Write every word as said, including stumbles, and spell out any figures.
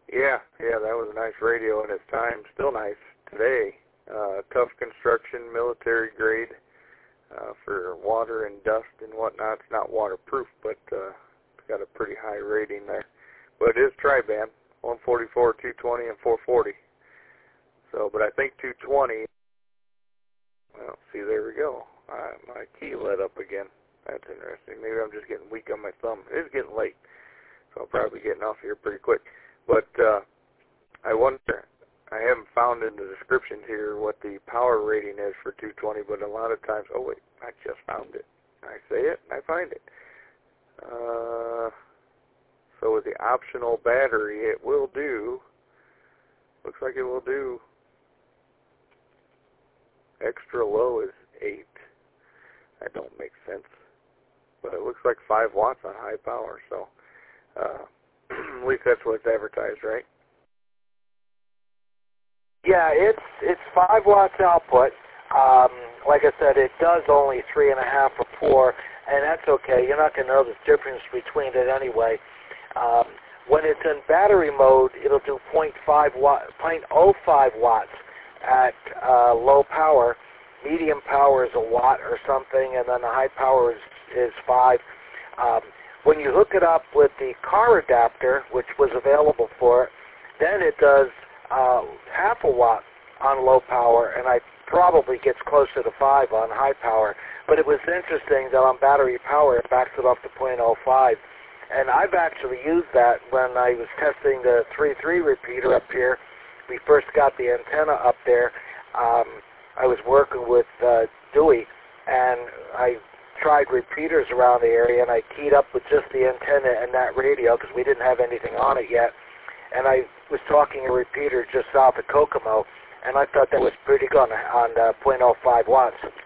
Yeah, yeah, that was a nice radio in its time. Still nice today. Uh, tough construction, military grade uh, for water and dust and whatnot. It's not waterproof, but uh, it's got a pretty high rating there. But it is tri-band, one forty-four, two twenty, and four forty. So, but I think two twenty, well, see, there we go. Uh, my key lit up again. That's interesting. Maybe I'm just getting weak on my thumb. It is getting late, so I'll probably be getting off here pretty quick. But uh, I wonder, I haven't found in the description here what the power rating is for two twenty, but a lot of times, oh wait, I just found it. I say it, and I find it. Uh, so with the optional battery, it will do, looks like it will do, extra low is eight. That don't make sense. But it looks like five watts on high power, so uh, at least that's what it's advertised, right? Yeah, it's it's five watts output. Um, like I said, it does only three and a half or four, and that's okay. You're not going to know the difference between it anyway. Um, when it's in battery mode, it'll do zero point five watt, zero point zero five watts at uh, low power. Medium power is a watt or something, and then the high power is, is five. Um, when you hook it up with the car adapter, which was available for it, then it does uh, half a watt on low power, and I probably gets closer to five on high power. But it was interesting that on battery power, it backs it up to zero point zero five. And I've actually used that when I was testing the three three repeater up here. We first got the antenna up there. Um, I was working with uh, Dewey, and I tried repeaters around the area, and I keyed up with just the antenna and that radio because we didn't have anything on it yet. And I was talking a repeater just south of Kokomo, and I thought that was pretty good on uh, zero point zero five watts.